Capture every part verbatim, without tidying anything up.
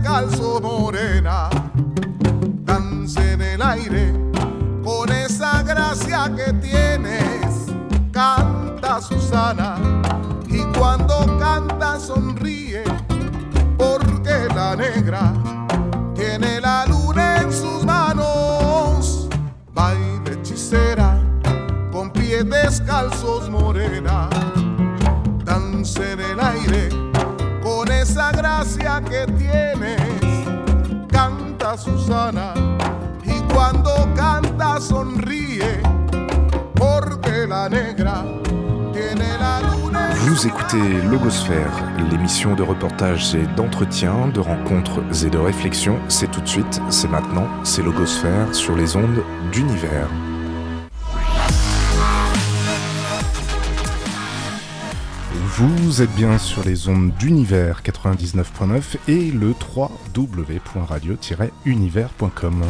descalzo, morena, danza en el aire con esa gracia que tienes. Canta Susana y cuando canta sonríe, porque la negra tiene la luna en sus manos. Baila hechicera con pies descalzos, morena, danza en el aire con esa gracia que tienes. Canta Susana y cuando canta sonríe, porque la negra tiene la luna. Vous écoutez Logosphère, l'émission de reportage et d'entretien, de rencontres et de réflexions. C'est tout de suite, c'est maintenant, c'est Logosphère sur les ondes d'Univers. Vous êtes bien sur les ondes d'Univers quatre-vingt-dix-neuf point neuf et le w w w point radio tiret univers point com.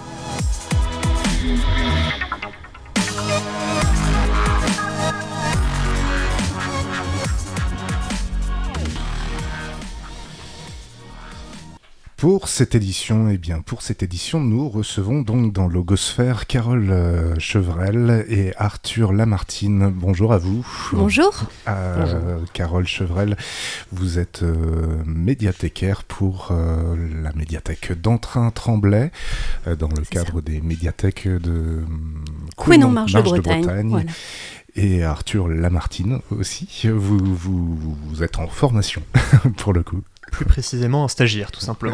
Pour cette édition, eh bien, pour cette édition, nous recevons donc dans Logosphère Carole euh, Chevrel et Arthur Lamartine. Bonjour à vous. Bonjour. Euh, Bonjour. Carole Chevrel, vous êtes euh, médiathécaire pour euh, la médiathèque d'Entrain-Tremblay, euh, dans le C'est cadre ça. des médiathèques de Couesnon, Marche, Marche de Bretagne. de Bretagne. Voilà. Et Arthur Lamartine aussi. Vous, vous, vous êtes en formation, pour le coup. Plus précisément un stagiaire, tout simplement.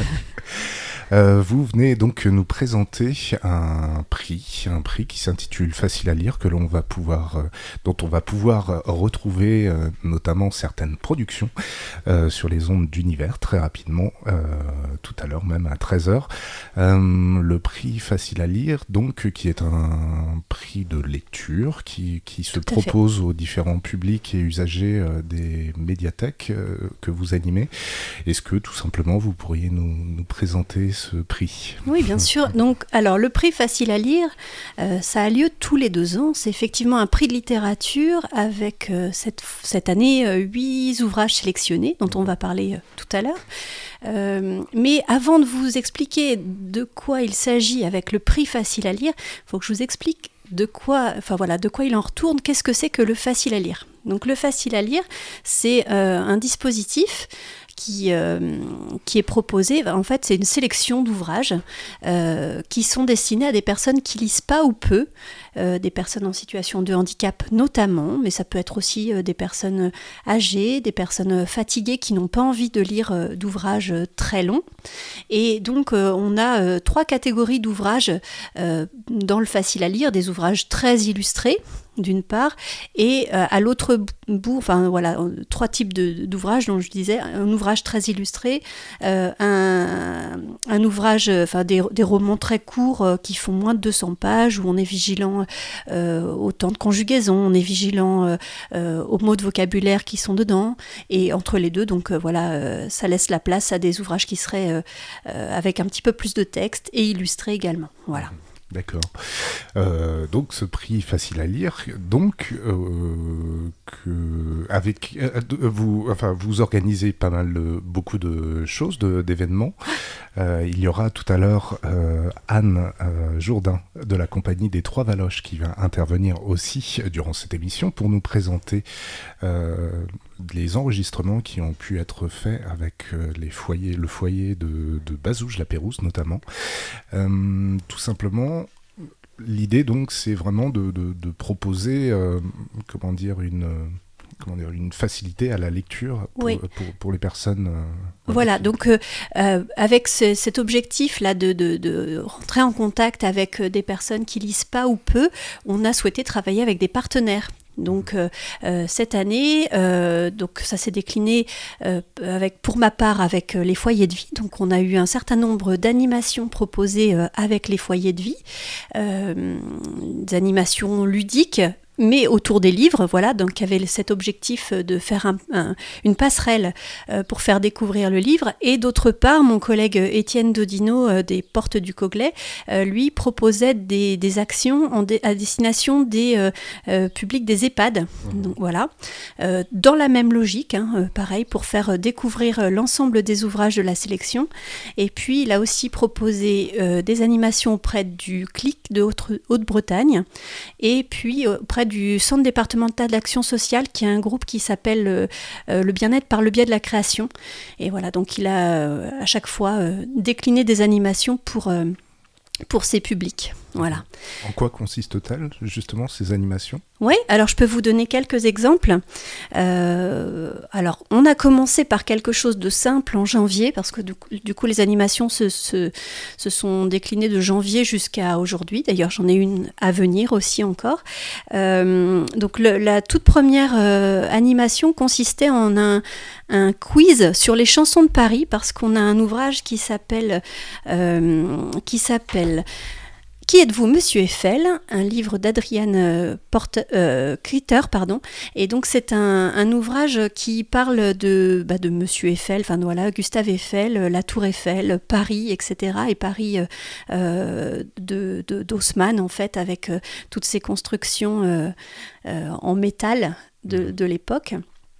Euh, vous venez donc nous présenter un prix, un prix qui s'intitule Facile à lire, que l'on va pouvoir, euh, dont on va pouvoir euh, retrouver euh, notamment certaines productions euh, sur les ondes d'Univers très rapidement, euh, tout à l'heure même à treize heures. Euh, le prix Facile à lire, donc, qui est un prix de lecture qui, qui se Tout à propose fait. aux différents publics et usagers euh, des médiathèques euh, que vous animez. Est-ce que tout simplement vous pourriez nous, nous présenter ce prix? Oui, bien sûr. Donc, alors, le prix Facile à lire, euh, ça a lieu tous les deux ans. C'est effectivement un prix de littérature avec euh, cette, cette année euh, huit ouvrages sélectionnés dont on va parler euh, tout à l'heure. Euh, mais avant de vous expliquer de quoi il s'agit avec le prix Facile à lire, il faut que je vous explique de quoi, enfin voilà, de quoi il en retourne. Qu'est-ce que c'est que le Facile à lire? Donc, le Facile à lire, c'est euh, un dispositif Qui, euh, qui est proposé, en fait, c'est une sélection d'ouvrages euh, qui sont destinés à des personnes qui lisent pas ou peu, euh, des personnes en situation de handicap notamment, mais ça peut être aussi euh, des personnes âgées, des personnes fatiguées qui n'ont pas envie de lire euh, d'ouvrages très longs. Et donc, euh, on a euh, trois catégories d'ouvrages euh, dans le Facile à lire, des ouvrages très illustrés, d'une part, et euh, à l'autre bout, enfin voilà, trois types de, d'ouvrages dont je disais, un ouvrage très illustré, euh, un, un ouvrage, enfin des, des romans très courts euh, qui font moins de deux cents pages, où on est vigilant euh, au temps de conjugaison, on est vigilant euh, euh, aux mots de vocabulaire qui sont dedans, et entre les deux, donc euh, voilà, euh, ça laisse la place à des ouvrages qui seraient euh, euh, avec un petit peu plus de texte et illustrés également, voilà. D'accord. Euh, donc ce prix Facile à lire, donc euh, que avec euh, vous, enfin vous organisez pas mal de, beaucoup de choses, de, d'événements. Euh, il y aura tout à l'heure euh, Anne euh, Jourdain de la compagnie des Trois Valoches qui va intervenir aussi durant cette émission pour nous présenter euh, les enregistrements qui ont pu être faits avec euh, les foyers, le foyer de, de Bazouges-la-Pérouse notamment. Euh, tout simplement, l'idée donc c'est vraiment de, de, de proposer euh, comment dire une comment dire une facilité à la lecture pour, oui. pour, pour les personnes. Euh, voilà, qui... donc euh, euh, avec ce, cet objectif là de, de, de rentrer en contact avec des personnes qui lisent pas ou peu, on a souhaité travailler avec des partenaires. Donc euh, euh, cette année, euh, donc ça s'est décliné euh, avec, pour ma part avec euh, les foyers de vie. Donc on a eu un certain nombre d'animations proposées euh, avec les foyers de vie, euh, des animations ludiques mais autour des livres, voilà, donc avait cet objectif de faire un, un, une passerelle euh, pour faire découvrir le livre. Et d'autre part, mon collègue Étienne Dodino euh, des Portes du Coglay, euh, lui proposait des, des actions en dé, à destination des euh, euh, publics des EHPAD. Mmh. Donc voilà, euh, dans la même logique, hein, euh, pareil, pour faire découvrir l'ensemble des ouvrages de la sélection. Et puis, il a aussi proposé euh, des animations auprès du C L I C de Haute, Haute-Bretagne et puis auprès du Centre départemental d'action sociale, qui est un groupe qui s'appelle euh, euh, le bien-être par le biais de la création. Et voilà, donc il a euh, à chaque fois euh, décliné des animations pour, euh, pour ces publics. Voilà. En quoi consiste-t-elle, justement, ces animations ? Oui, alors je peux vous donner quelques exemples. Euh, alors, on a commencé par quelque chose de simple en janvier, parce que du coup, du coup les animations se, se, se sont déclinées de janvier jusqu'à aujourd'hui. D'ailleurs, j'en ai une à venir aussi encore. Euh, donc, le, la toute première euh, animation consistait en un, un quiz sur les chansons de Paris, parce qu'on a un ouvrage qui s'appelle... Euh, qui s'appelle Qui êtes-vous, Monsieur Eiffel ? Un livre d'Adrienne Porte, euh, Critter, pardon. Et donc c'est un, un ouvrage qui parle de, bah, de Monsieur Eiffel, enfin voilà, Gustave Eiffel, la Tour Eiffel, Paris, et cetera. Et Paris euh, de, de, d'Haussmann, en fait, avec euh, toutes ces constructions euh, euh, en métal de, de l'époque.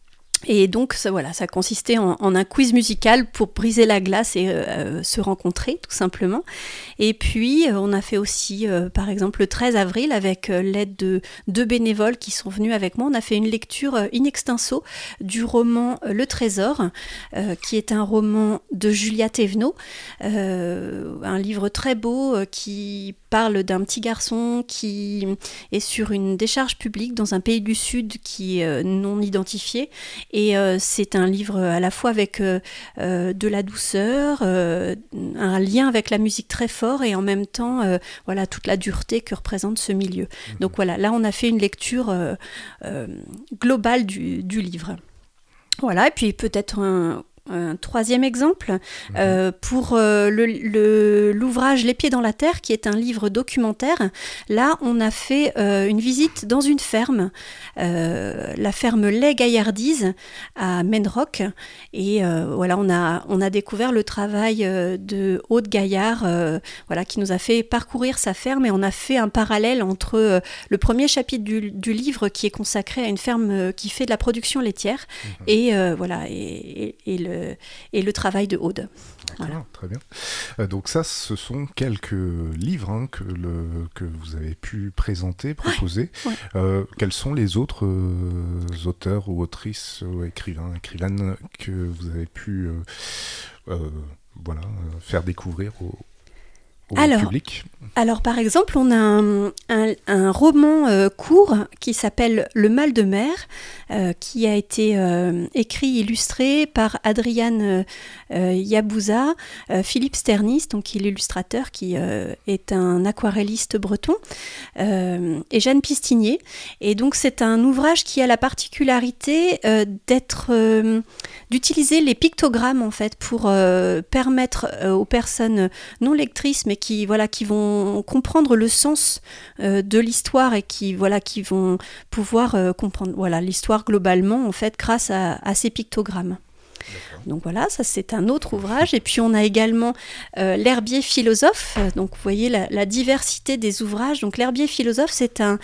Et donc, ça, voilà, ça consistait en, en un quiz musical pour briser la glace et euh, se rencontrer, tout simplement. Et puis, euh, on a fait aussi, euh, par exemple, le treize avril, avec euh, l'aide de deux bénévoles qui sont venus avec moi, on a fait une lecture euh, in extenso du roman euh, Le Trésor, euh, qui est un roman de Julia Thévenot, euh, un livre très beau euh, qui parle d'un petit garçon qui est sur une décharge publique dans un pays du Sud qui est euh, non identifié. Et euh, c'est un livre à la fois avec euh, euh, de la douceur, euh, un lien avec la musique très fort et en même temps euh, voilà, toute la dureté que représente ce milieu. Mmh. Donc voilà, là on a fait une lecture euh, euh, globale du, du livre. Voilà, et puis peut-être un... Un troisième exemple, mmh. euh, pour euh, le, le, l'ouvrage Les Pieds dans la Terre, qui est un livre documentaire. Là, on a fait euh, une visite dans une ferme, euh, la ferme Les Gaillardises à Menrock. Et euh, voilà, on a, on a découvert le travail euh, de Aude Gaillard, euh, voilà, qui nous a fait parcourir sa ferme. Et on a fait un parallèle entre euh, le premier chapitre du, du livre, qui est consacré à une ferme euh, qui fait de la production laitière, mmh. et, euh, voilà, et, et, et le et le travail de Aude. Voilà. Très bien. Euh, donc ça, ce sont quelques livres hein, que, le, que vous avez pu présenter, proposer. Ouais, ouais. Euh, quels sont les autres euh, auteurs ou autrices ou écrivains, écrivaines que vous avez pu euh, euh, voilà, faire découvrir au Au alors, public. alors, par exemple, on a un, un, un roman euh, court qui s'appelle Le Mal de mer, euh, qui a été euh, écrit, illustré par Adriane euh, Yabouza, euh, Philippe Sternis, donc qui est l'illustrateur, qui euh, est un aquarelliste breton, euh, et Jeanne Pistinier. Et donc, c'est un ouvrage qui a la particularité euh, d'être, euh, d'utiliser les pictogrammes, en fait, pour euh, permettre euh, aux personnes non lectrices, mais qui voilà qui vont comprendre le sens euh, de l'histoire et qui voilà qui vont pouvoir euh, comprendre voilà l'histoire globalement en fait grâce à, à ces pictogrammes. D'accord. Donc voilà, ça c'est un autre ouvrage. Et puis on a également euh, L'Herbier philosophe. Donc vous voyez la, la diversité des ouvrages. Donc L'Herbier philosophe, c'est un,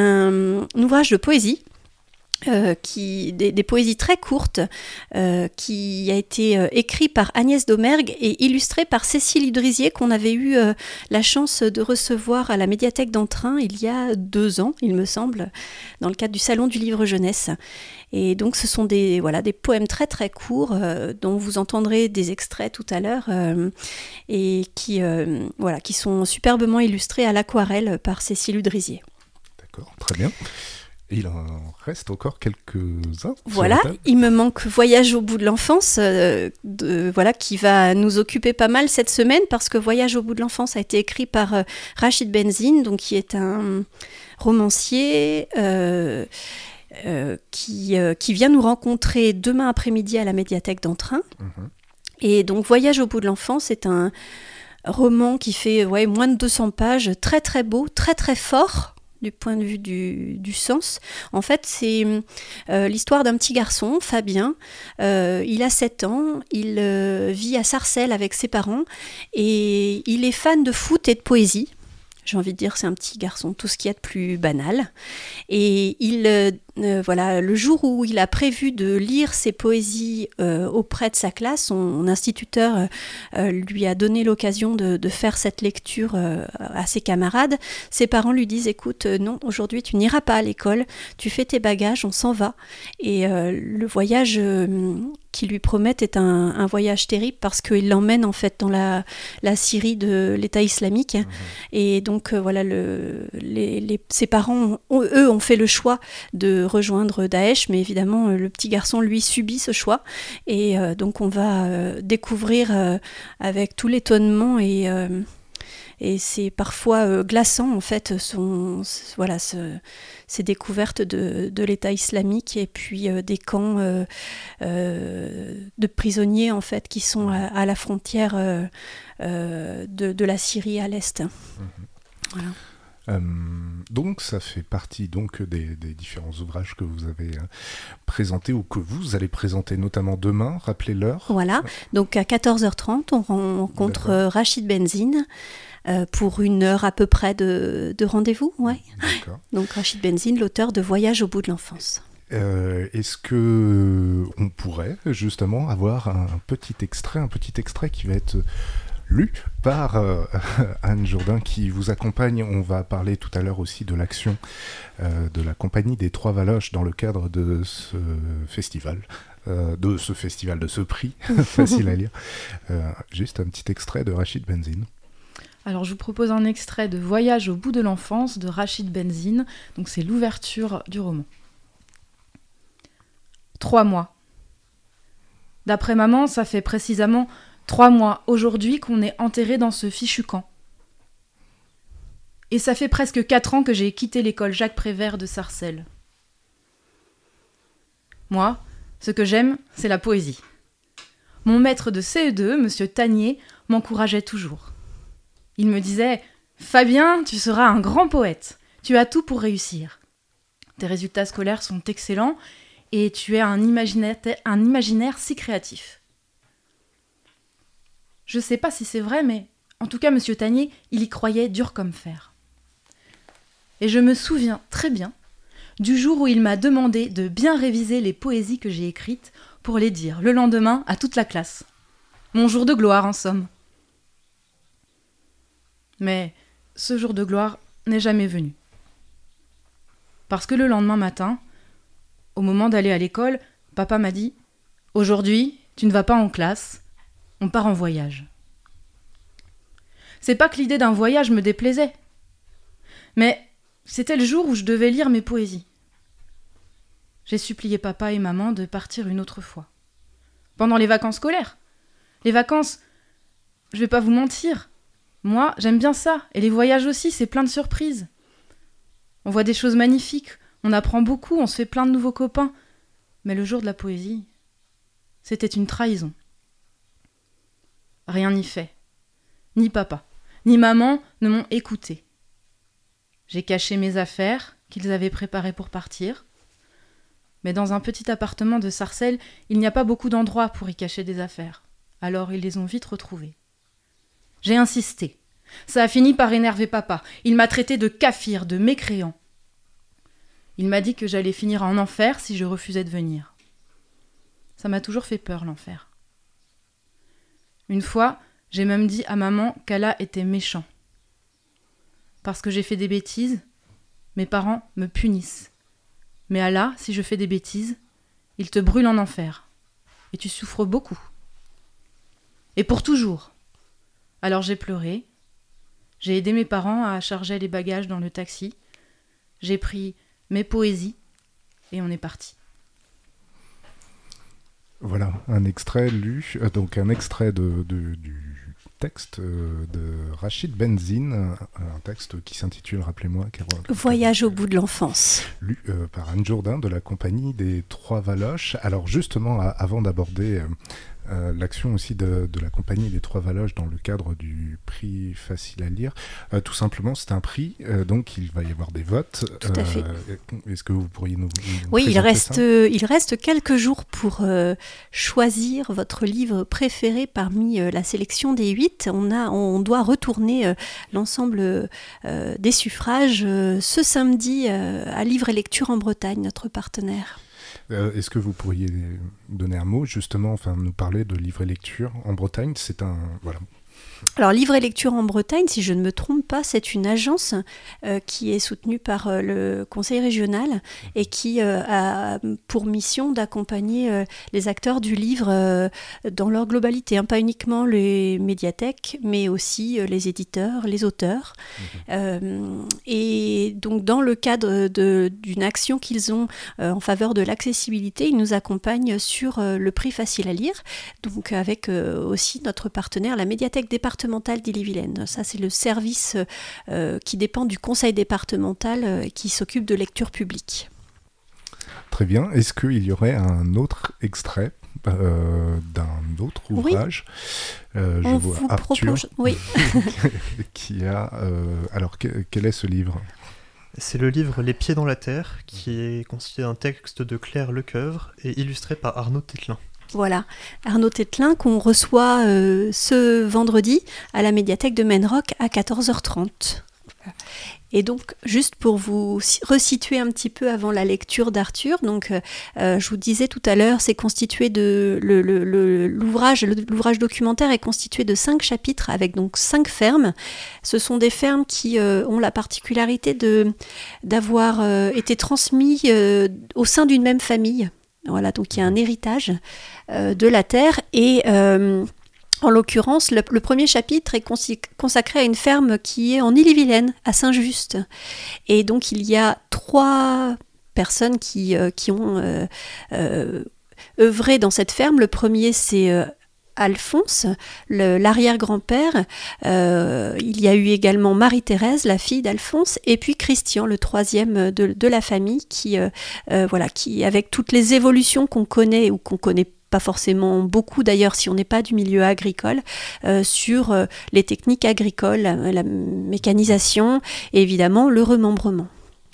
un, un ouvrage de poésie. Euh, qui, des, des poésies très courtes, euh, qui a été euh, écrit par Agnès Domergue et illustré par Cécile Idrisier, qu'on avait eu euh, la chance de recevoir à la médiathèque d'Entrain il y a deux ans, il me semble, dans le cadre du Salon du Livre Jeunesse. Et donc ce sont des, voilà, des poèmes très très courts, euh, dont vous entendrez des extraits tout à l'heure, euh, et qui, euh, voilà, qui sont superbement illustrés à l'aquarelle par Cécile Idrisier. D'accord, très bien. Il en reste encore quelques-uns. Voilà, il me manque Voyage au bout de l'enfance, euh, de, voilà, qui va nous occuper pas mal cette semaine, parce que Voyage au bout de l'enfance a été écrit par euh, Rachid Benzine, donc qui est un romancier euh, euh, qui, euh, qui vient nous rencontrer demain après-midi à la médiathèque d'Entrain. Mmh. Et donc Voyage au bout de l'enfance est un roman qui fait ouais, moins de deux cents pages, très très beau, très très fort. du point de vue du, du sens. En fait, c'est euh, l'histoire d'un petit garçon, Fabien. Euh, il a sept ans, il euh, vit à Sarcelles avec ses parents et il est fan de foot et de poésie. J'ai envie de dire, c'est un petit garçon, tout ce qu'il y a de plus banal. Et il, euh, euh, voilà, le jour où il a prévu de lire ses poésies euh, auprès de sa classe, son, son instituteur euh, lui a donné l'occasion de, de faire cette lecture euh, à ses camarades. Ses parents lui disent, écoute, euh, non, aujourd'hui tu n'iras pas à l'école, tu fais tes bagages, on s'en va. Et euh, le voyage euh, qu'ils lui promettent est un, un voyage terrible parce qu'il l'emmène en fait dans la, la Syrie de l'État islamique. Mmh. Et donc euh, voilà, le, les, les, ses parents, ont, eux, ont fait le choix de rejoindre Daesh, mais évidemment le petit garçon lui subit ce choix. Et euh, donc on va euh, découvrir euh, avec tout l'étonnement et euh, et c'est parfois euh, glaçant en fait son, voilà, ce, ces découvertes de, de l'État islamique et puis euh, des camps euh, euh, de prisonniers en fait qui sont à, à la frontière euh, euh, de, de la Syrie à l'est. Mmh. Voilà. Euh, donc ça fait partie donc des, des différents ouvrages que vous avez euh, présentés ou que vous allez présenter notamment demain, rappelez l'heure. Voilà, donc à quatorze heures trente on rencontre D'accord. Rachid Benzine euh, pour une heure à peu près de, de rendez-vous. Ouais. D'accord. Donc Rachid Benzine, l'auteur de Voyage au bout de l'enfance. Euh, est-ce que on pourrait justement avoir un petit extrait, un petit extrait qui va être lu par euh, Anne Jourdain qui vous accompagne. On va parler tout à l'heure aussi de l'action euh, de la compagnie des Trois Valoches dans le cadre de ce festival, euh, de ce festival, de ce prix, facile à lire. Euh, juste un petit extrait de Rachid Benzine. Alors je vous propose un extrait de Voyage au bout de l'enfance de Rachid Benzine, donc c'est l'ouverture du roman. Trois mois. D'après maman, ça fait précisément Trois mois aujourd'hui qu'on est enterré dans ce fichu camp. Et ça fait presque quatre ans que j'ai quitté l'école Jacques Prévert de Sarcelles. Moi, ce que j'aime, c'est la poésie. Mon maître de C E deux, monsieur Tanier, m'encourageait toujours. Il me disait « Fabien, tu seras un grand poète. Tu as tout pour réussir. Tes résultats scolaires sont excellents et tu es un imaginaire, un imaginaire si créatif. » Je sais pas si c'est vrai, mais en tout cas, monsieur Tanier, il y croyait dur comme fer. Et je me souviens très bien du jour où il m'a demandé de bien réviser les poésies que j'ai écrites pour les dire le lendemain à toute la classe. Mon jour de gloire, en somme. Mais ce jour de gloire n'est jamais venu. Parce que le lendemain matin, au moment d'aller à l'école, papa m'a dit « Aujourd'hui, tu ne vas pas en classe. On part en voyage. » C'est pas que l'idée d'un voyage me déplaisait, mais c'était le jour où je devais lire mes poésies. J'ai supplié papa et maman de partir une autre fois. Pendant les vacances scolaires. Les vacances, je vais pas vous mentir, moi j'aime bien ça, et les voyages aussi, c'est plein de surprises. On voit des choses magnifiques, on apprend beaucoup, on se fait plein de nouveaux copains, mais le jour de la poésie, c'était une trahison. Rien n'y fait. Ni papa, ni maman ne m'ont écouté. J'ai caché mes affaires qu'ils avaient préparées pour partir. Mais dans un petit appartement de Sarcelles, il n'y a pas beaucoup d'endroits pour y cacher des affaires. Alors ils les ont vite retrouvées. J'ai insisté. Ça a fini par énerver papa. Il m'a traité de kafir, de mécréant. Il m'a dit que j'allais finir en enfer si je refusais de venir. Ça m'a toujours fait peur, l'enfer. Une fois, j'ai même dit à maman qu'Allah était méchant. Parce que j'ai fait des bêtises, mes parents me punissent. Mais Allah, si je fais des bêtises, il te brûle en enfer. Et tu souffres beaucoup. Et pour toujours. Alors j'ai pleuré. J'ai aidé mes parents à charger les bagages dans le taxi. J'ai pris mes poésies et on est parti. Voilà, un extrait lu, euh, donc un extrait de, de, du texte euh, de Rachid Benzine, un, un texte qui s'intitule, rappelez-moi, Carole. Voyage au bout de l'enfance. Lu euh, par Anne Jourdain de la compagnie des Trois Valoches. Alors justement, à, avant d'aborder euh, euh, l'action aussi de, de la compagnie des Trois Valoges dans le cadre du prix facile à lire. Euh, tout simplement, c'est un prix, euh, donc il va y avoir des votes. Tout à fait. Euh, est-ce que vous pourriez nous, nous Oui, il reste, ça il reste quelques jours pour euh, choisir votre livre préféré parmi euh, la sélection des huit. On, a, on doit retourner euh, l'ensemble euh, des suffrages euh, ce samedi euh, à Livre et Lecture en Bretagne, notre partenaire. Euh, est-ce que vous pourriez donner un mot, justement, enfin, nous parler de Livre et Lecture en Bretagne? C'est un... Voilà. Alors, Livre et Lecture en Bretagne, si je ne me trompe pas, c'est une agence euh, qui est soutenue par euh, le Conseil régional et qui euh, a pour mission d'accompagner euh, les acteurs du livre euh, dans leur globalité, hein, pas uniquement les médiathèques, mais aussi euh, les éditeurs, les auteurs. Mmh. Euh, et donc, dans le cadre de, d'une action qu'ils ont euh, en faveur de l'accessibilité, ils nous accompagnent sur euh, le prix facile à lire, donc avec euh, aussi notre partenaire, la médiathèque départementale d'Ille-et-Vilaine. Ça, c'est le service euh, qui dépend du conseil départemental euh, qui s'occupe de lecture publique. Très bien. Est-ce qu'il y aurait un autre extrait euh, d'un autre ouvrage? Oui. euh, Je On vois Arthur propose... oui. qui a... Euh, alors, que, quel est ce livre? C'est le livre Les Pieds dans la Terre, qui est constitué d'un texte de Claire Lecoeuvre et illustré par Arnaud Tételin. Voilà, Arnaud Tételin qu'on reçoit euh, ce vendredi à la médiathèque de Menrock à quatorze heures trente. Et donc, juste pour vous resituer un petit peu avant la lecture d'Arthur, donc euh, je vous disais tout à l'heure, c'est constitué de le, le, le, l'ouvrage, l'ouvrage documentaire est constitué de cinq chapitres avec donc cinq fermes. Ce sont des fermes qui euh, ont la particularité de d'avoir euh, été transmises euh, au sein d'une même famille. Voilà, donc il y a un héritage euh, de la terre et euh, en l'occurrence, le, le premier chapitre est consacré à une ferme qui est en Ille-et-Vilaine, à Saint-Just. Et donc il y a trois personnes qui, euh, qui ont euh, euh, œuvré dans cette ferme. Le premier, c'est euh, Alphonse, le, l'arrière-grand-père. Euh, il y a eu également Marie-Thérèse, la fille d'Alphonse, et puis Christian, le troisième de, de la famille, qui, euh, euh, voilà, qui, avec toutes les évolutions qu'on connaît ou qu'on connaît pas forcément beaucoup d'ailleurs si on n'est pas du milieu agricole, euh, sur euh, les techniques agricoles, la, la mécanisation et évidemment le remembrement.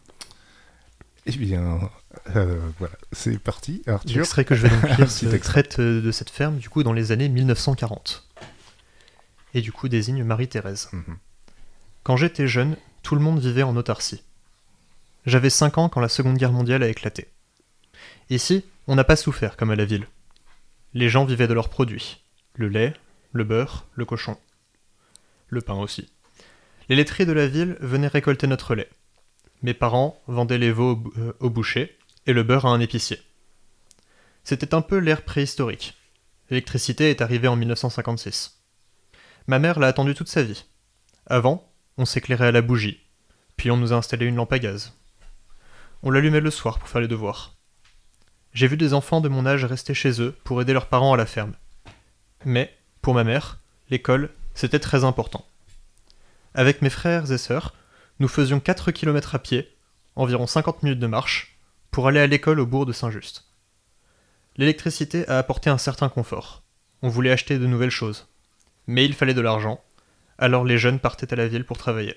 Eh bien, euh, voilà, c'est parti, Arthur. L'extrait que je vais donc lire se traite de cette ferme du coup dans les années mille neuf cent quarante. Et du coup désigne Marie-Thérèse. Mm-hmm. Quand j'étais jeune, tout le monde vivait en autarcie. J'avais cinq ans quand la Seconde Guerre mondiale a éclaté. Ici, on n'a pas souffert comme à la ville. Les gens vivaient de leurs produits, le lait, le beurre, le cochon. Le pain aussi. Les laiteries de la ville venaient récolter notre lait. Mes parents vendaient les veaux au, euh, au boucher et le beurre à un épicier. C'était un peu l'ère préhistorique. L'électricité est arrivée en mille neuf cent cinquante-six. Ma mère l'a attendue toute sa vie. Avant, on s'éclairait à la bougie, puis on nous a installé une lampe à gaz. On l'allumait le soir pour faire les devoirs. J'ai vu des enfants de mon âge rester chez eux pour aider leurs parents à la ferme. Mais, pour ma mère, l'école, c'était très important. Avec mes frères et sœurs, nous faisions quatre kilomètres à pied, environ cinquante minutes de marche, pour aller à l'école au bourg de Saint-Just. L'électricité a apporté un certain confort. On voulait acheter de nouvelles choses. Mais il fallait de l'argent, alors les jeunes partaient à la ville pour travailler.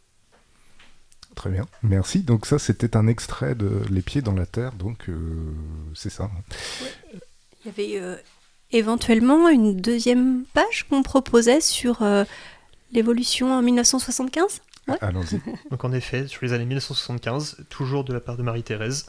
Très bien, merci. Donc ça, c'était un extrait de Les Pieds dans la Terre, donc euh, c'est ça. Ouais. Il y avait euh, éventuellement une deuxième page qu'on proposait sur euh, l'évolution en mille neuf cent soixante-quinze. Ouais. Allons-y. Donc en effet, sur les années mille neuf cent soixante-quinze, toujours de la part de Marie-Thérèse.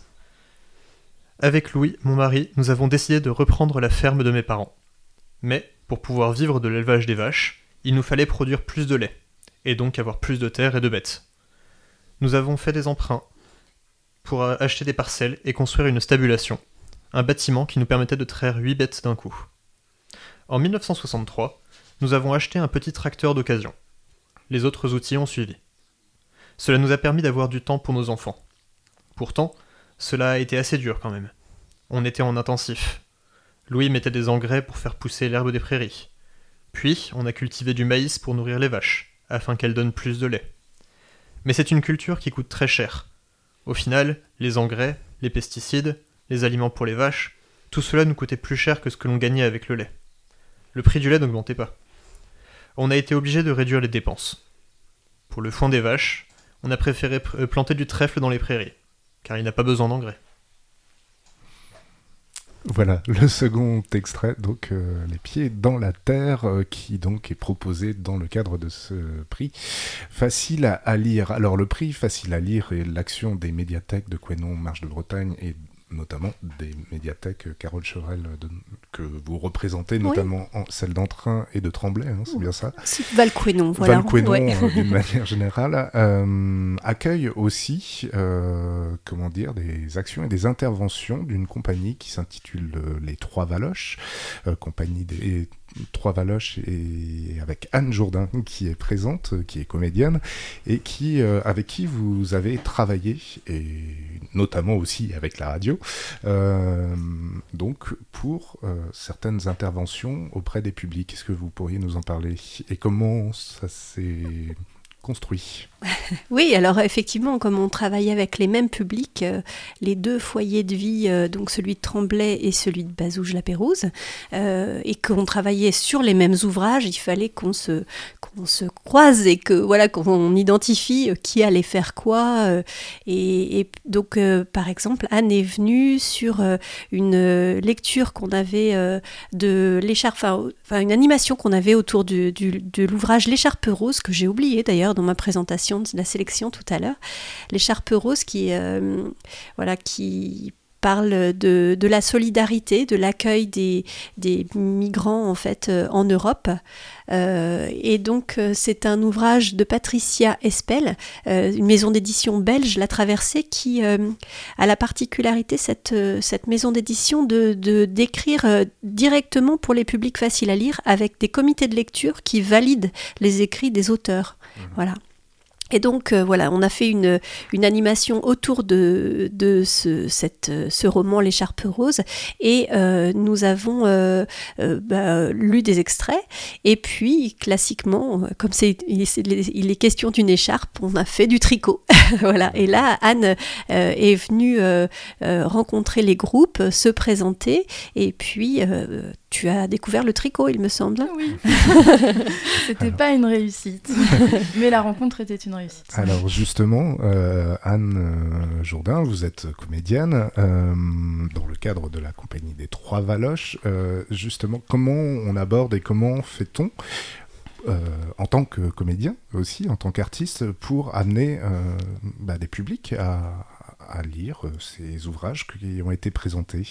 Avec Louis, mon mari, nous avons décidé de reprendre la ferme de mes parents. Mais, pour pouvoir vivre de l'élevage des vaches, il nous fallait produire plus de lait, et donc avoir plus de terre et de bêtes. Nous avons fait des emprunts pour acheter des parcelles et construire une stabulation, un bâtiment qui nous permettait de traire huit bêtes d'un coup. En mille neuf cent soixante-trois, nous avons acheté un petit tracteur d'occasion. Les autres outils ont suivi. Cela nous a permis d'avoir du temps pour nos enfants. Pourtant, cela a été assez dur quand même. On était en intensif. Louis mettait des engrais pour faire pousser l'herbe des prairies. Puis, on a cultivé du maïs pour nourrir les vaches, afin qu'elles donnent plus de lait. Mais c'est une culture qui coûte très cher. Au final, les engrais, les pesticides, les aliments pour les vaches, tout cela nous coûtait plus cher que ce que l'on gagnait avec le lait. Le prix du lait n'augmentait pas. On a été obligé de réduire les dépenses. Pour le foin des vaches, on a préféré pr- planter du trèfle dans les prairies, car il n'a pas besoin d'engrais. Voilà, le second extrait, donc euh, Les pieds dans la terre, euh, qui donc est proposé dans le cadre de ce prix facile à, à lire. Alors le prix facile à lire est l'action des médiathèques de Couesnon, Marche de Bretagne et notamment des médiathèques Carole Chevrel de, que vous représentez, notamment oui. en, celle d'Entrain et de Tremblay, hein, c'est bien ça. Val-Couesnon, voilà. Val-Couesnon, ouais. euh, d'une manière générale, euh, accueille aussi, euh, comment dire, des actions et des interventions d'une compagnie qui s'intitule euh, Les Trois Valoches, euh, compagnie des Trois Valoches, et avec Anne Jourdain qui est présente, qui est comédienne, et qui, euh, avec qui vous avez travaillé, et notamment aussi avec la radio, euh, donc pour euh, certaines interventions auprès des publics. Est-ce que vous pourriez nous en parler? Et comment ça s'est construit? Oui, alors effectivement, comme on travaillait avec les mêmes publics, euh, les deux foyers de vie, euh, donc celui de Tremblay et celui de Bazouges-la-Pérouse, euh, et qu'on travaillait sur les mêmes ouvrages, il fallait qu'on se, qu'on se croise et que voilà, qu'on identifie qui allait faire quoi. Euh, et, et donc, euh, par exemple, Anne est venue sur euh, une lecture qu'on avait euh, de l'écharpe, enfin une animation qu'on avait autour du, du, de l'ouvrage L'écharpe rose, que j'ai oublié d'ailleurs dans ma présentation de la sélection tout à l'heure. L'écharpe rose qui, euh, voilà, qui parle de, de la solidarité, de l'accueil des, des migrants en fait euh, en Europe. Euh, et donc euh, c'est un ouvrage de Patricia Espel, euh, une maison d'édition belge, La Traversée, qui euh, a la particularité, cette, euh, cette maison d'édition, de, de, d'écrire euh, directement pour les publics faciles à lire, avec des comités de lecture qui valident les écrits des auteurs. Mmh. Voilà. Et donc, euh, voilà, on a fait une, une animation autour de, de ce, cette, ce roman, L'écharpe rose, et euh, nous avons euh, euh, bah, lu des extraits, et puis, classiquement, comme c'est, il, il est question d'une écharpe, on a fait du tricot. Voilà. Et là, Anne euh, est venue euh, euh, rencontrer les groupes, se présenter, et puis... Euh, tu as découvert le tricot, il me semble. Oui. C'était Alors. pas une réussite, mais la rencontre était une réussite. Alors justement, euh, Anne euh, Jourdain, vous êtes comédienne euh, dans le cadre de la compagnie des Trois Valoches. Euh, justement, comment on aborde et comment fait-on euh, en tant que comédien aussi, en tant qu'artiste, pour amener euh, bah, des publics à, à lire ces ouvrages qui ont été présentés?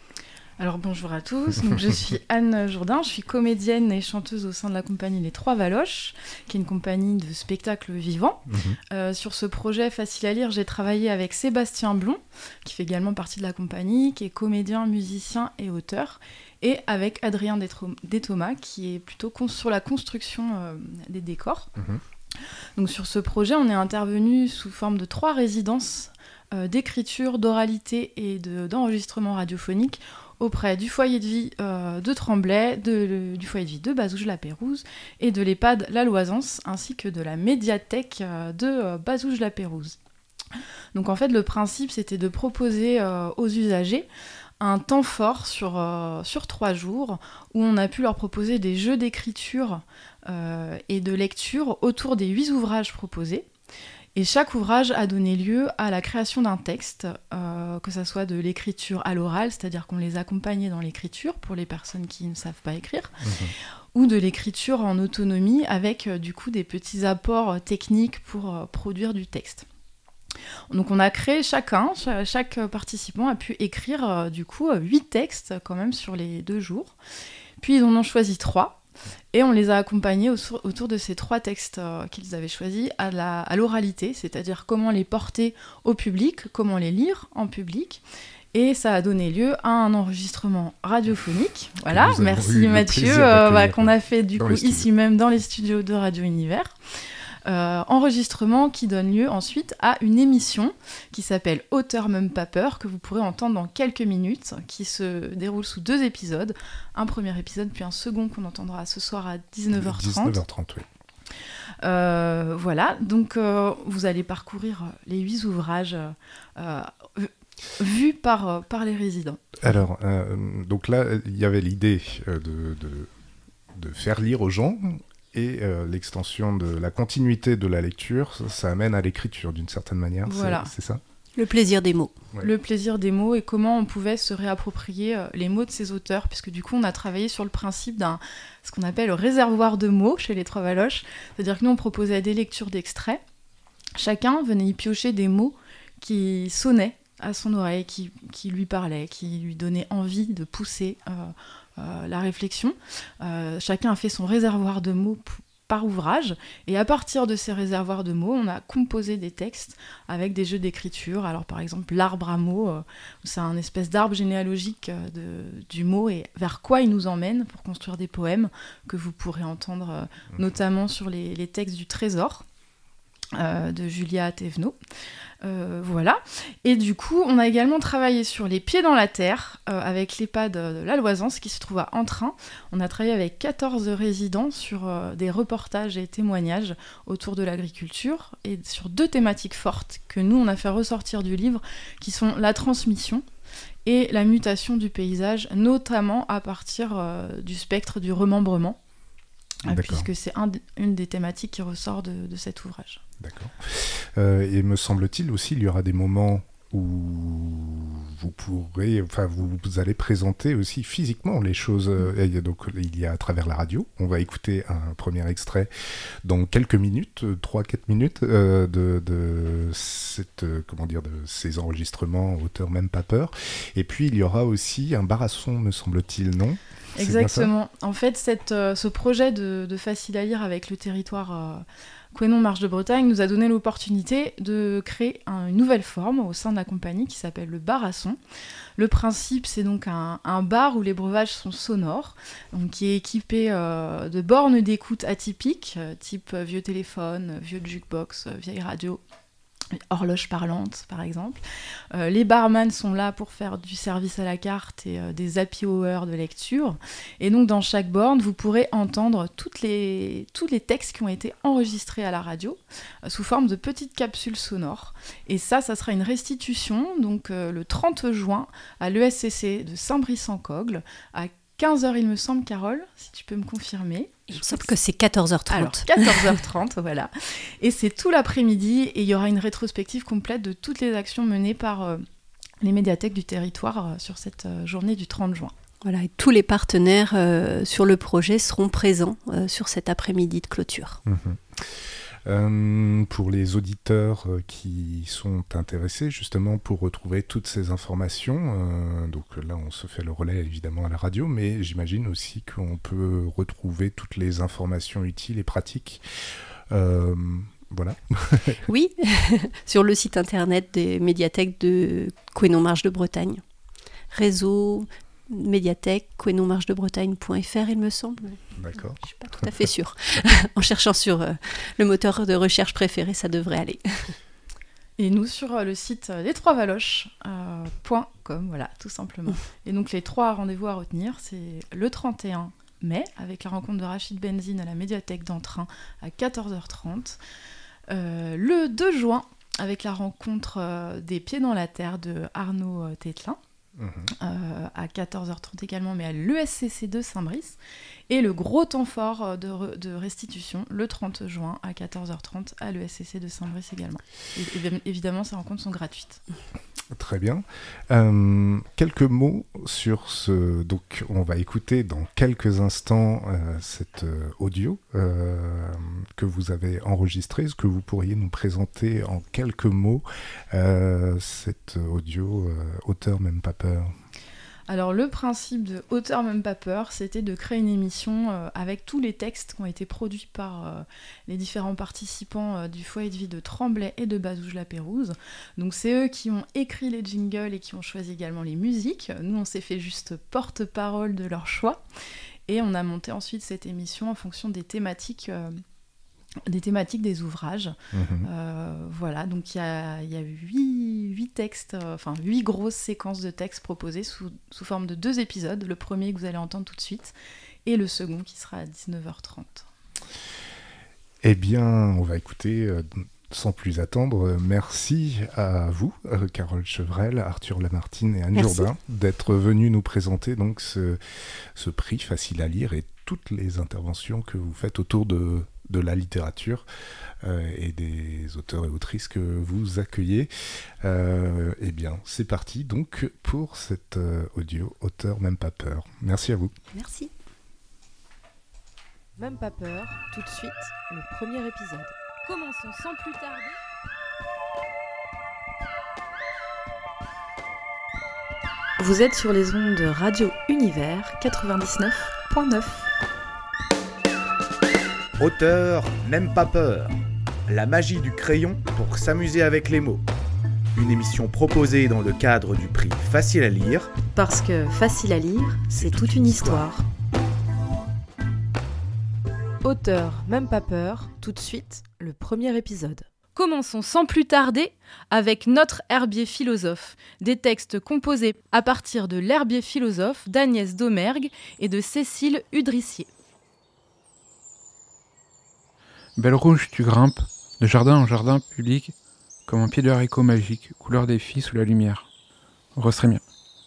Alors bonjour à tous, donc, je suis Anne Jourdain, je suis comédienne et chanteuse au sein de la compagnie Les Trois Valoches, qui est une compagnie de spectacles vivants. Mmh. Euh, sur ce projet facile à lire, j'ai travaillé avec Sébastien Blon, qui fait également partie de la compagnie, qui est comédien, musicien et auteur, et avec Adrien Déthomas, qui est plutôt con- sur la construction euh, des décors. Mmh. Donc sur ce projet, on est intervenu sous forme de trois résidences euh, d'écriture, d'oralité et de, d'enregistrement radiophonique auprès du foyer de vie euh, de Tremblay, de, le, du foyer de vie de Bazouges-la-Pérouse et de l'EHPAD La Loisance, ainsi que de la médiathèque euh, de euh, Bazouges-la-Pérouse. Donc en fait, le principe, c'était de proposer euh, aux usagers un temps fort sur, euh, sur trois jours, où on a pu leur proposer des jeux d'écriture euh, et de lecture autour des huit ouvrages proposés. Et chaque ouvrage a donné lieu à la création d'un texte, euh, que ça soit de l'écriture à l'oral, c'est-à-dire qu'on les accompagnait dans l'écriture pour les personnes qui ne savent pas écrire, mmh. ou de l'écriture en autonomie avec euh, du coup des petits apports techniques pour euh, produire du texte. Donc on a créé chacun, chaque participant a pu écrire euh, du coup huit textes quand même sur les deux jours. Puis ils en ont choisi trois. Et on les a accompagnés autour, autour de ces trois textes euh, qu'ils avaient choisis à, la, à l'oralité, c'est-à-dire comment les porter au public, comment les lire en public. Et ça a donné lieu à un enregistrement radiophonique. Voilà, merci Mathieu, euh, bah, qu'on a fait du coup ici même dans les studios de Radio Univers. Euh, enregistrement qui donne lieu ensuite à une émission qui s'appelle Auteur même pas peur, que vous pourrez entendre dans quelques minutes, qui se déroule sous deux épisodes, un premier épisode puis un second qu'on entendra ce soir à dix-neuf heures trente. dix-neuf heures trente, oui. Euh, voilà, donc euh, vous allez parcourir les huit ouvrages euh, vus par, par les résidents. Alors, euh, donc là, il y avait l'idée euh, de... de... de faire lire aux gens. Et euh, l'extension de la continuité de la lecture, ça, ça amène à l'écriture d'une certaine manière. Voilà. C'est, c'est ça ? Le plaisir des mots. Ouais. Le plaisir des mots et comment on pouvait se réapproprier euh, les mots de ces auteurs, puisque du coup on a travaillé sur le principe d'un ce qu'on appelle le réservoir de mots chez les Trois Valoches, c'est-à-dire que nous on proposait des lectures d'extraits, chacun venait y piocher des mots qui sonnaient à son oreille, qui, qui lui parlaient, qui lui donnaient envie de pousser euh, euh, la réflexion. Euh, chacun a fait son réservoir de mots p- par ouvrage, et à partir de ces réservoirs de mots, on a composé des textes avec des jeux d'écriture. Alors par exemple, l'arbre à mots, euh, c'est un espèce d'arbre généalogique euh, de, du mot et vers quoi il nous emmène pour construire des poèmes que vous pourrez entendre euh, notamment sur les, les textes du Trésor euh, de Julia Thévenot. Euh, voilà. Et du coup, on a également travaillé sur Les Pieds dans la Terre euh, avec l'EHPAD de la Loisance qui se trouve à Entrain. On a travaillé avec quatorze résidents sur euh, des reportages et témoignages autour de l'agriculture et sur deux thématiques fortes que nous, on a fait ressortir du livre, qui sont la transmission et la mutation du paysage, notamment à partir euh, du spectre du remembrement, euh, puisque c'est un d- une des thématiques qui ressort de, de cet ouvrage. D'accord. Euh, et me semble-t-il aussi, il y aura des moments où vous pourrez, enfin, vous, vous allez présenter aussi physiquement les choses. Euh, et donc, il y a à travers la radio. On va écouter un premier extrait dans quelques minutes, trois quatre minutes, euh, de, de cette, euh, comment dire, de ces enregistrements Auteur même pas peur. Et puis, il y aura aussi un bar à son, me semble-t-il, non ? C'est Exactement. En fait, cette, euh, ce projet de, de Facile à lire avec le territoire euh, Couesnon Marche de Bretagne nous a donné l'opportunité de créer un, une nouvelle forme au sein de la compagnie qui s'appelle le bar à son. Le principe, c'est donc un, un bar où les breuvages sont sonores, donc qui est équipé euh, de bornes d'écoute atypiques, euh, type euh, vieux téléphone, vieux jukebox, euh, vieille radio, horloge parlante par exemple. Euh, les barman sont là pour faire du service à la carte et euh, des happy hours de lecture. Et donc dans chaque borne, vous pourrez entendre toutes les, tous les textes qui ont été enregistrés à la radio euh, sous forme de petites capsules sonores. Et ça, ça sera une restitution donc euh, le trente juin à l'E S C C de Saint-Brice-en-Cogle à quinze heures, il me semble, Carole, si tu peux me confirmer. Il me semble que c'est quatorze heures trente. Alors, quatorze heures trente, voilà. Et c'est tout l'après-midi, et il y aura une rétrospective complète de toutes les actions menées par euh, les médiathèques du territoire euh, sur cette euh, journée du trente juin. Voilà, et tous les partenaires euh, sur le projet seront présents euh, sur cet après-midi de clôture. Mmh. Euh, pour les auditeurs euh, qui sont intéressés justement pour retrouver toutes ces informations, euh, donc là on se fait le relais évidemment à la radio, mais j'imagine aussi qu'on peut retrouver toutes les informations utiles et pratiques. Euh, voilà. Oui, sur le site internet des médiathèques de Couesnon Marche de Bretagne. Réseau médiathèque couesnon marche de bretagne point f r, il me semble. D'accord. Je ne suis pas tout à fait sûre. En cherchant sur euh, le moteur de recherche préféré, ça devrait aller. Et nous sur euh, le site euh, les trois valoches point com, euh, voilà, tout simplement. Et donc les trois rendez-vous à retenir, c'est le trente et un mai, avec la rencontre de Rachid Benzine à la médiathèque d'Entrain à quatorze heures trente. Euh, le deux juin, avec la rencontre euh, des Pieds dans la Terre de Arnaud euh, Tételin. Mmh. Euh, à quatorze heures trente également, mais à l'E S C C de Saint-Brice. Et le gros temps fort de, re, de restitution, le trente juin à quatorze heures trente à l'E S C C de Saint-Brice également. Et, et, évidemment, ces rencontres sont gratuites. Très bien. Euh, quelques mots sur ce... Donc, on va écouter dans quelques instants euh, cet euh, audio euh, que vous avez enregistré. Est-ce que vous pourriez nous présenter en quelques mots euh, cet audio euh, Auteur même pas peur ? Alors le principe de Auteur même pas peur, c'était de créer une émission euh, avec tous les textes qui ont été produits par euh, les différents participants euh, du foyer de vie de Tremblay et de Bazouges-la-Pérouse. Donc c'est eux qui ont écrit les jingles et qui ont choisi également les musiques. Nous on s'est fait juste porte-parole de leur choix et on a monté ensuite cette émission en fonction des thématiques euh, des thématiques des ouvrages. Mmh. Euh, voilà, donc il y a, y a huit, huit textes, euh, enfin huit grosses séquences de textes proposées sous, sous forme de deux épisodes. Le premier que vous allez entendre tout de suite et le second qui sera à dix-neuf heures trente. Eh bien, on va écouter... Euh... Sans plus attendre, merci à vous, Carole Chevrel, Arthur Lamartine et Anne merci. Jourdain, d'être venus nous présenter donc ce, ce prix Facile à lire et toutes les interventions que vous faites autour de, de la littérature euh, et des auteurs et autrices que vous accueillez. Euh, eh bien, c'est parti donc pour cet euh, audio Auteur Même Pas Peur. Merci à vous. Merci. Même pas peur, tout de suite, le premier épisode. Commençons sans plus tarder. Vous êtes sur les ondes de Radio Univers quatre-vingt-dix-neuf point neuf. Auteur Même Pas Peur. La magie du crayon pour s'amuser avec les mots. Une émission proposée dans le cadre du prix Facile à lire. Parce que facile à lire, c'est toute une histoire. Auteur Même Pas Peur, tout de suite, le premier épisode. Commençons sans plus tarder avec Notre herbier philosophe, des textes composés à partir de L'herbier philosophe d'Agnès Domergue et de Cécile Udrissier. Belle rouge, tu grimpes, de jardin en jardin public, comme un pied de haricot magique, couleur des filles sous la lumière. Restrémien.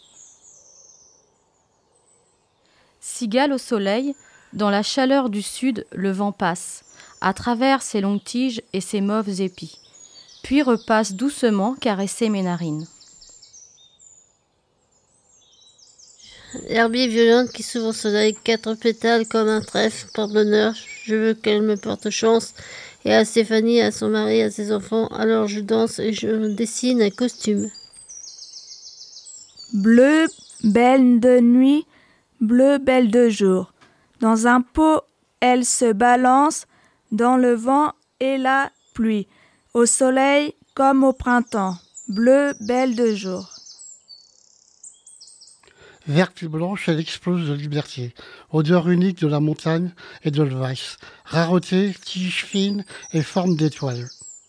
Cigale au soleil, dans la chaleur du sud, le vent passe, à travers ses longues tiges et ses mauves épis, puis repasse doucement caresser mes narines. Herbier violente qui s'ouvre au soleil, quatre pétales comme un trèfle, porte-bonheur, je veux qu'elle me porte chance, et à Stéphanie, à son mari, à ses enfants, alors je danse et je dessine un costume. Bleu, belle de nuit, bleu, belle de jour. Dans un pot, elle se balance, dans le vent et la pluie, au soleil comme au printemps, bleu, belle de jour. Verte et blanche, elle explose de liberté, odeur unique de la montagne et de l'Oise, rareté, tige fine et forme d'étoile.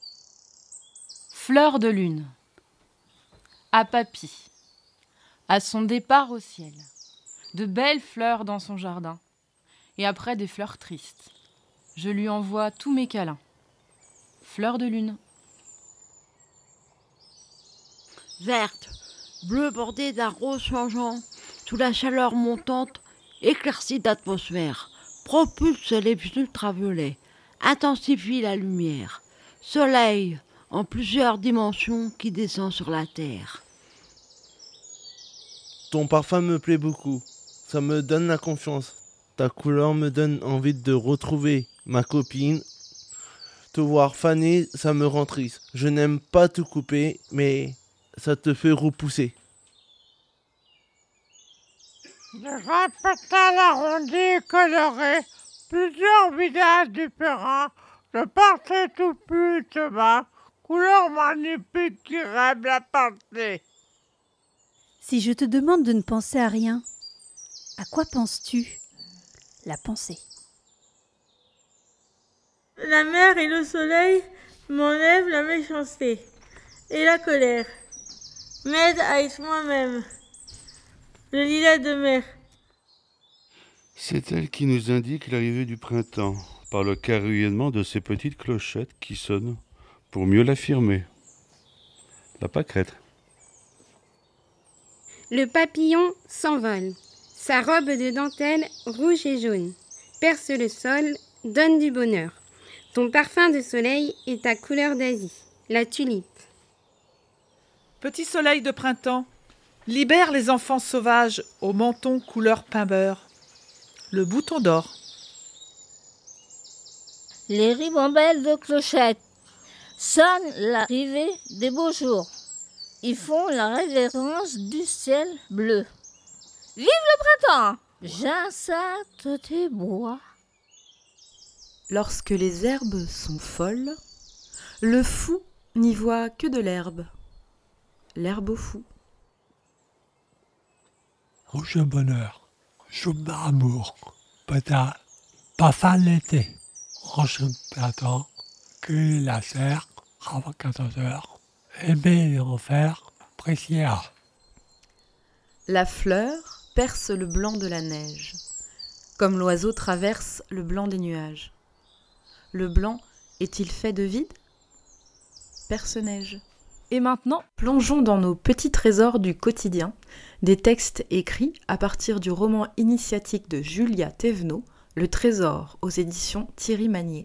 Fleur de lune. À Papy, à son départ au ciel, de belles fleurs dans son jardin, et après des fleurs tristes. Je lui envoie tous mes câlins. Fleur de lune. Verte, bleu bordé d'un rose changeant, sous la chaleur montante, éclaircie d'atmosphère, propulse les ultraviolets, intensifie la lumière. Soleil en plusieurs dimensions qui descend sur la terre. Ton parfum me plaît beaucoup, ça me donne la confiance. Ta couleur me donne envie de retrouver ma copine. Te voir faner, ça me rend triste. Je n'aime pas te couper, mais ça te fait repousser. De grands pétales arrondis colorés, plusieurs visages différents, de portée tout plus te bas, couleur magnifique qui rêve la portée. Si je te demande de ne penser à rien, à quoi penses-tu ? La pensée. La mer et le soleil m'enlèvent la méchanceté et la colère, m'aident à être moi-même. Le lilas de mer. C'est elle qui nous indique l'arrivée du printemps, par le carillonnement de ces petites clochettes qui sonnent, pour mieux l'affirmer. La pâquerette. Le papillon s'envole. Sa robe de dentelle rouge et jaune perce le sol, donne du bonheur. Ton parfum de soleil est ta couleur d'Asie, la tulipe. Petit soleil de printemps, libère les enfants sauvages au menton couleur pain beurre. Le bouton d'or. Les ribambelles de clochettes sonnent l'arrivée des beaux jours. Ils font la révérence du ciel bleu. Vive le printemps! J'insate tes bois. Lorsque les herbes sont folles, le fou n'y voit que de l'herbe. L'herbe au fou. Rouge bonheur, chaume d'amour, peut-être pas fin l'été. Roche printemps, cueille la serre, avant quatorze heures, aimer en faire, apprécier. La fleur perce le blanc de la neige, comme l'oiseau traverse le blanc des nuages. Le blanc est-il fait de vide ? Perce-neige. Et maintenant, plongeons dans nos petits trésors du quotidien, des textes écrits à partir du roman initiatique de Julia Thévenot, Le Trésor, aux éditions Thierry Magnier.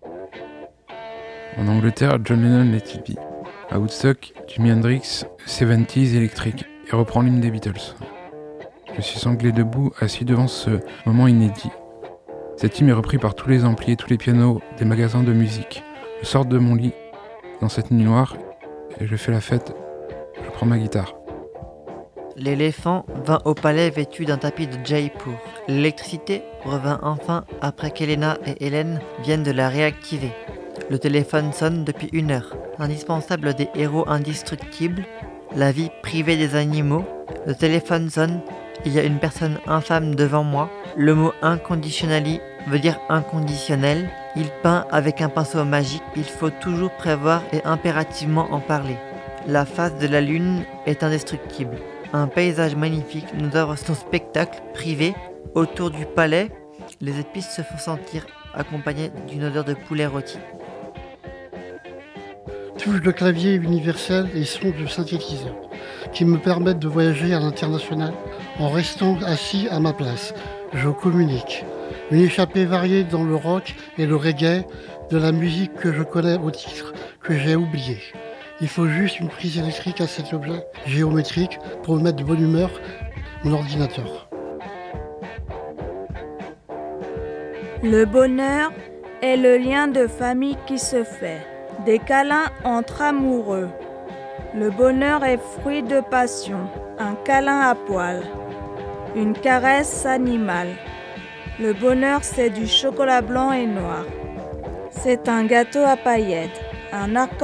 En Angleterre, John Lennon Let It Be. À Woodstock, Jimi Hendrix, soixante-dix électrique, et reprend l'hymne des Beatles. Je suis sanglé debout, assis devant ce moment inédit. Cet hymne est repris par tous les amplis et tous les pianos des magasins de musique. Je sors de mon lit dans cette nuit noire et je fais la fête. Je prends ma guitare. L'éléphant vint au palais vêtu d'un tapis de Jaipur. L'électricité revint enfin après qu'Elena et Hélène viennent de la réactiver. Le téléphone sonne depuis une heure. Indispensable des héros indestructibles, la vie privée des animaux. Le téléphone sonne, il y a une personne infâme devant moi. Le mot inconditionnali veut dire inconditionnel. Il peint avec un pinceau magique, il faut toujours prévoir et impérativement en parler. La face de la lune est indestructible. Un paysage magnifique nous offre son spectacle privé. Autour du palais, les épices se font sentir, accompagnées d'une odeur de poulet rôti. Touche de clavier universel et son de synthétiseur qui me permettent de voyager à l'international en restant assis à ma place. Je communique. Une échappée variée dans le rock et le reggae, de la musique que je connais au titre, que j'ai oublié. Il faut juste une prise électrique à cet objet géométrique pour me mettre de bonne humeur, mon ordinateur. Le bonheur est le lien de famille qui se fait, des câlins entre amoureux. Le bonheur est fruit de passion, un câlin à poil, une caresse animale. Le bonheur, c'est du chocolat blanc et noir. C'est un gâteau à paillettes, un arc